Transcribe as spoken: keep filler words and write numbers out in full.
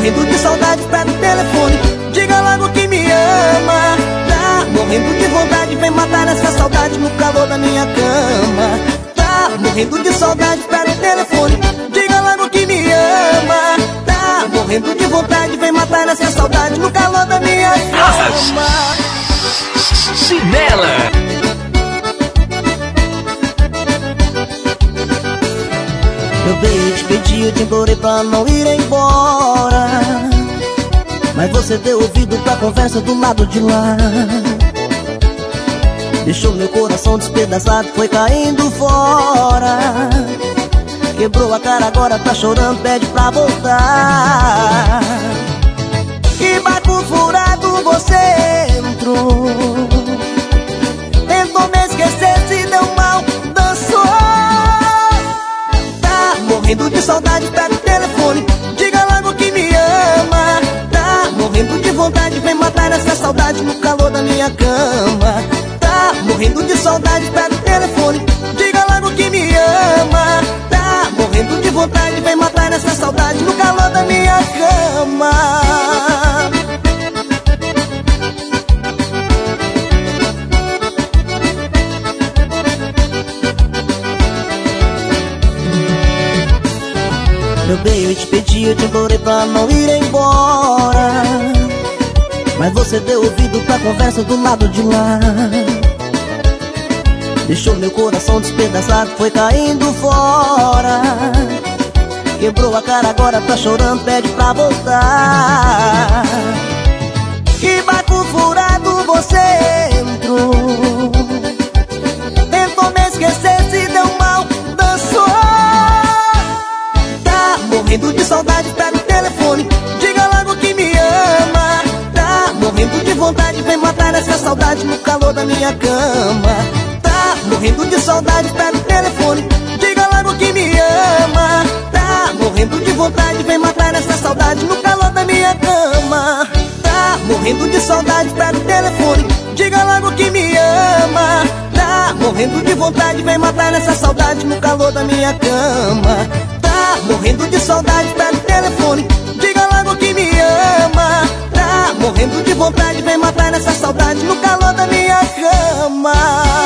morrendo de saudade, pega o telefone, diga logo que me ama. Tá morrendo de vontade, vem matar essa saudade no calor da minha cama. Tá morrendo de saudade, pega o telefone, diga logo que me ama. Tá morrendo de vontade, vem matar essa saudade no calor da minha cama. Chinela. Eu veio te pedir, eu te implorei pra não ir embora, mas você deu ouvido pra conversa do lado de lá. Deixou meu coração despedaçado, foi caindo fora. Quebrou a cara, agora tá chorando, pede pra voltar. Que barco furado você entrou, tentou me esquecer, se deu mal, dançou. Tá morrendo de saudade, pega o telefone, diga logo que me ama. Tá morrendo de vontade, vem matar essa saudade no calor da minha cama. Tá morrendo de saudade, pega o telefone, diga logo que me ama. Tá morrendo de vontade, vem matar essa saudade no calor da minha cama. Meu bem, eu te pedi, eu te implorei pra não ir embora, mas você deu ouvido pra conversa do lado de lá. Deixou meu coração despedaçado, foi caindo fora. Quebrou a cara, agora tá chorando, pede pra voltar. Que barco furado você entrou, tentou me esquecer, se deu mal, dançou. Tá morrendo de saudade, pega o telefone, diga logo que me ama. Tá morrendo de vontade, vem matar essa saudade no calor da minha cama. Tá morrendo de saudade, pega o telefone, diga logo que me ama. Tá morrendo de vontade, vem matar essa saudade no calor da minha cama. Tá morrendo de saudade, pega o telefone, diga logo que me ama. Tá morrendo de vontade, vem matar essa saudade no calor da minha cama. Tá morrendo de saudade, pega o telefone, diga logo que me ama. Tá morrendo de vontade, vem matar essa saudade no calor da minha cama.